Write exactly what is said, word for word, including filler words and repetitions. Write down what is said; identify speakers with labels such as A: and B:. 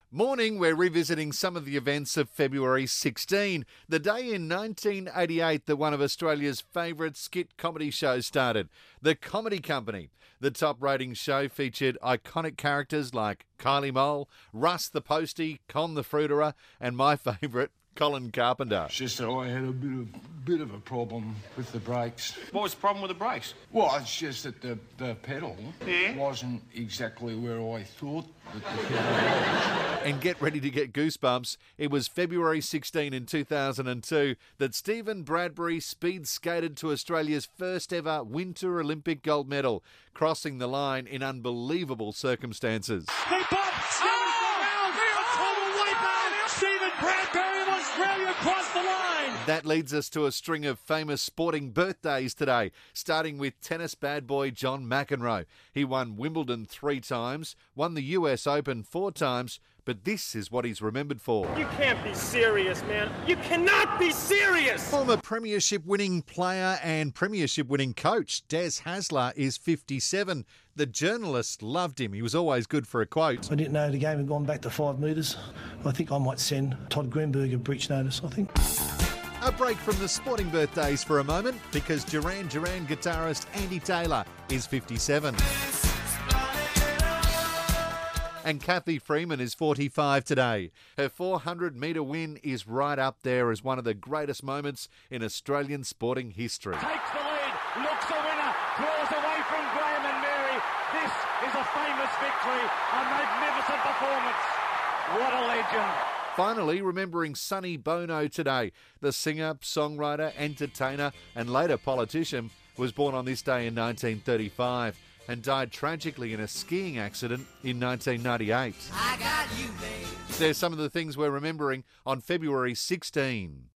A: Morning, we're revisiting some of the events of February sixteenth, the day in nineteen eighty-eight that one of Australia's favourite skit comedy shows started, The Comedy Company. The top-rating show featured iconic characters like Kylie Mole, Russ the Postie, Con the Fruiterer, and my favourite, Colin Carpenter.
B: It's just that I had a bit of bit of a problem with the brakes.
C: What was the problem with the brakes?
B: Well, it's just that the, the pedal
C: Yeah?
B: wasn't exactly where I thought that the pedal was.
A: And get ready to get goosebumps. It was February sixteenth in two thousand two that Stephen Bradbury speed skated to Australia's first ever Winter Olympic gold medal, crossing the line in unbelievable circumstances.
D: They both around a total wipeout. Stephen Bradbury of Australia crossed the line.
A: That leads us to a string of famous sporting birthdays today, starting with tennis bad boy John McEnroe. He won Wimbledon three times, won the U S Open four times, but this is what he's remembered for.
E: You can't be serious, man. You cannot be serious!
A: Former premiership-winning player and premiership-winning coach Des Hasler is fifty-seven. The journalists loved him. He was always good for a quote.
F: I didn't know the game had gone back to five metres. I think I might send Todd Greenberg a breach notice, I think.
A: A break from the sporting birthdays for a moment, because Duran Duran guitarist Andy Taylor is fifty-seven. And Kathy Freeman is forty-five today. Her four hundred metre win is right up there as one of the greatest moments in Australian sporting history.
D: Takes the lead, looks a winner, draws away from Graham and Mary. This is a famous victory, a magnificent performance. What a legend.
A: Finally, remembering Sonny Bono today. The singer, songwriter, entertainer and later politician was born on this day in nineteen thirty-five and died tragically in a skiing accident in nineteen ninety-eight.
G: I got you, babe.
A: There's some of the things we're remembering on February sixteenth.